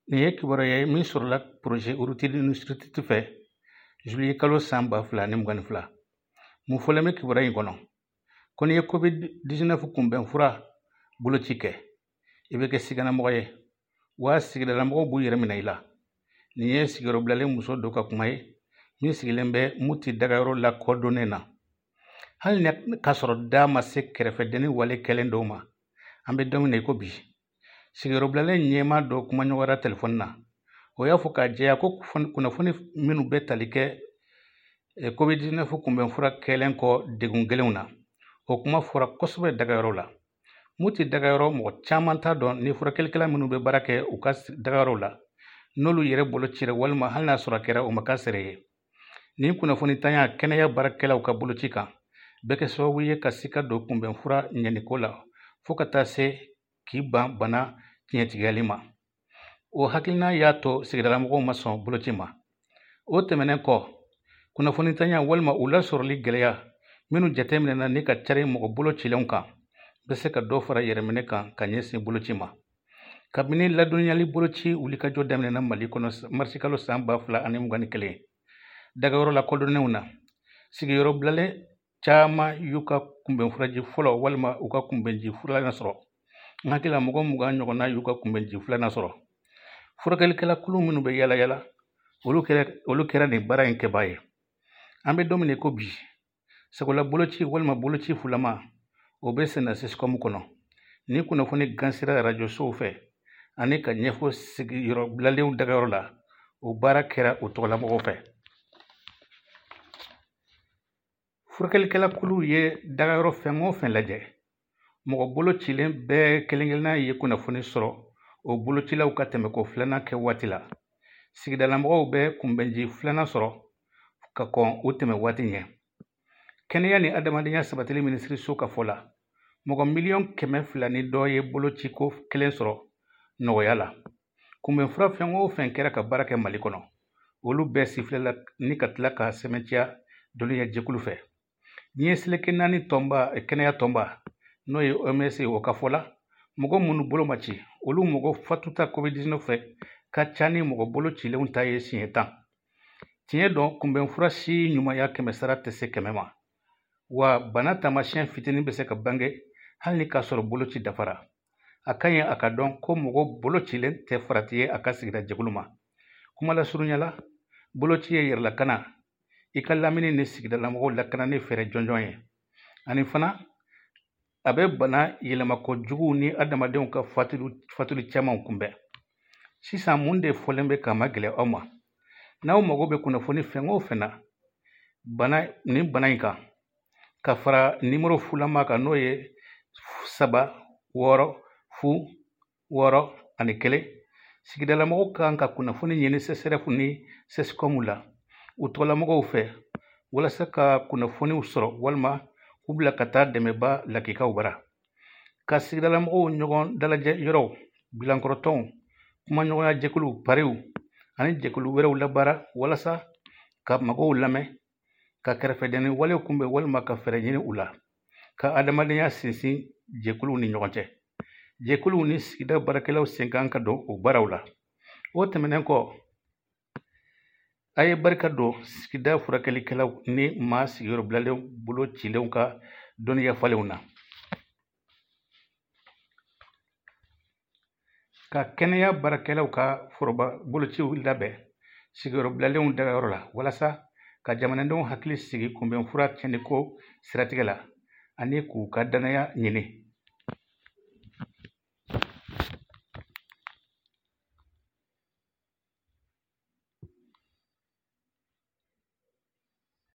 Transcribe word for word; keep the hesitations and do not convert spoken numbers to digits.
Nin ye kibaruya ye min sɔrɔla projet Urutile Initiative fɛ juillet kalo san ba fila ni mugan ni fila. Mun fɔlen bɛ kibaruya in kɔnɔ ko n'i ye covid dix-neuf kunbɛn fura boloci kɛ i bɛ kɛ siganamɔgɔ ye wa sigidalamɔgɔw b'u yɛrɛ minɛ i la. Nin ye sigiyɔrɔbilalen muso dɔ ka kuma ye min sigilen bɛ Muti dagayɔrɔ la kɔdɔnnen na. Hali k'a sɔrɔ da ma se kɛrɛfɛdenni wale kɛlen dɔw ma, an bɛ don min na i ko bi. Sigiyɔrɔbilalen ɲɛmaa dɔ kumaɲɔgɔnya telefɔni na o y'a fɔ k'a jɛya ko kunnafoni minnu bɛ tali kɛ covid dix-neuf kunbɛn fura kɛlen kɔ degun gɛlɛnw na o kuma fɔra kosɛbɛ dagayɔrɔ la. Muti dagayɔrɔ mɔgɔ caman t'a dɔn ni furakɛlikɛla minnu bɛ baara kɛ u ka dagayɔrɔw la n'olu yɛrɛ bolo cira walima hali n'a sɔrɔ a kɛra o ma k'a sɛbɛ ye. Nin kunnafoni tanya kɛnɛya baarakɛlaw ka boloci kan bɛ kɛ sababu ye ka sika don kunbɛn fura ɲɛniko la fo ka taa se k'i ban bana tiɲɛtigɛli ma. O hakilina y'a to sigidalamɔgɔw ma sɔn boloci ma. O tɛmɛnen kɔ kunnafoni tanya walima u lasɔrɔli gɛlɛya minnu jateminɛna ni ka cari mɔgɔ bolo cilenw kan bɛ se ka dɔ fara yɛrɛminɛ kan ka ɲɛsin boloci ma. Kabini ladɔnniyali boloci wulikajɔ daminɛna Mali kɔnɔ marisi kalo san ba fila ani mugan ni kelen dagayɔrɔ la kɔdɔnnenw na sigiyɔrɔbilalen caman y'u ka kunbɛn furaji fɔlɔ walima u ka kunbɛnji filanan sɔrɔ. N hakili la mɔgɔ mugan ɲɔgɔnna y'u ka kunbɛnji filanan sɔrɔ. Furakɛlikɛla kulu minnu bɛ yala yala olu kɛra olu kɛra nin baara in kɛbaa ye. An bɛ don min na i ko bi sagola boloci walima boloci fulama o bɛ senna sescom kɔnɔ. Ni kunnafoni gansira radio sow fɛ ani ka ɲɛfɔ sigiyɔrɔbilalenw dagayɔrɔ la o baara kɛra o tɔgɔlamɔgɔw fɛ. Furakɛlikɛla kulu ye dagayɔrɔ fɛn o fɛn lajɛ mɔgɔ bolo cilen bɛɛ kelen-kelenna ye kunnafoni sɔrɔ o bolocilaw ka tɛmɛko filanan kɛ waati la. Sigidalamɔgɔw bɛ kunbɛnji filanan sɔrɔ ka kɔn o tɛmɛ waati ɲɛ. Kɛnɛya ni adamadenya sabatili minisiriso ka fɔ la mɔgɔ miliyɔn kɛmɛ fila ni dɔ ye bolociko kelen sɔrɔ nɔgɔya la. Kunbɛn fura fɛn o fɛn kɛra ka baara kɛ Mali kɔnɔ olu bɛɛ sifilela ni ka tila ka sɛbɛntiya dɔnniya jɛkulu fɛ. Diɲɛ seleke naani tɔnba kɛnɛya tɔnba n'o ye O M S o ka fɔ la mɔgɔ minnu bolo ma ci olu mɔgɔ fatuta covid dix-neuf fɛ ka ca ni mɔgɔ bolo cilenw ta ye siɲɛ tan. Tiɲɛ dɔn kunbɛn fura si ɲumanya kɛmɛ sara tɛ se kɛmɛ ma wa bana taamasiyɛn fitinin bɛ se ka bange hali ni k'a sɔrɔ boloci dafara. A ka ɲi a ka dɔn ko mɔgɔ bolo cilen tɛ farati ye a ka sigida jɛkulu ma. Kuma lasurunyala boloci ye yɛrɛlakana i ka lamini ni sigidalamɔgɔw lakana ni fɛɛrɛ jɔnjɔn ye ani fana a bɛ bana yɛlɛmakojuguw ni adamadenw ka fatuli camanw kunbɛn. Sisan mun de fɔlen bɛ k'a magɛlɛn aw ma n'aw mago bɛ kunnafoni fɛn o fɛn na bana nin bana in kan ka fara nimero fulama kan n'o ye saba wɔɔrɔ fu wɔɔrɔ ani kelen sigidalamɔgɔw kan ka kunnafoni ɲini C S R F ni sescom la u tɔgɔlamɔgɔw fɛ walasa ka kunnafoniw sɔrɔ walima k'u bila ka taa dɛmɛba lakikaw bara. Ka sigidalamɔgɔw ɲɔgɔn dalajɛ yɔrɔw bilankɔrɔtɔnw kumaɲɔgɔnya jɛkuluw pariw ani jɛkulu wɛrɛw labaara walasa ka mɔgɔw lamɛn ka kɛrɛfɛdɛni walew kunbɛn walima ka fɛɛrɛ ɲini u la ka adamadenya sinsin jɛkuluw ni ɲɔgɔn cɛ. Jɛkuluw ni sigida baarakɛlaw sen kan ka don o baaraw la. O tɛmɛnen kɔ a ye barika don sigida furakɛlikɛlaw ni maa sigiyɔrɔbilalenw bolo cilenw ka dɔnniya falenw na. Ka kɛnɛya baarakɛlaw ka foroba bolociw labɛn sigiyɔrɔbilalenw dagayɔrɔ la walasa ka jamanadenw hakili sigi kunbɛn fura tiɲɛniko siratigɛ la ani k'u ka danaya ɲini.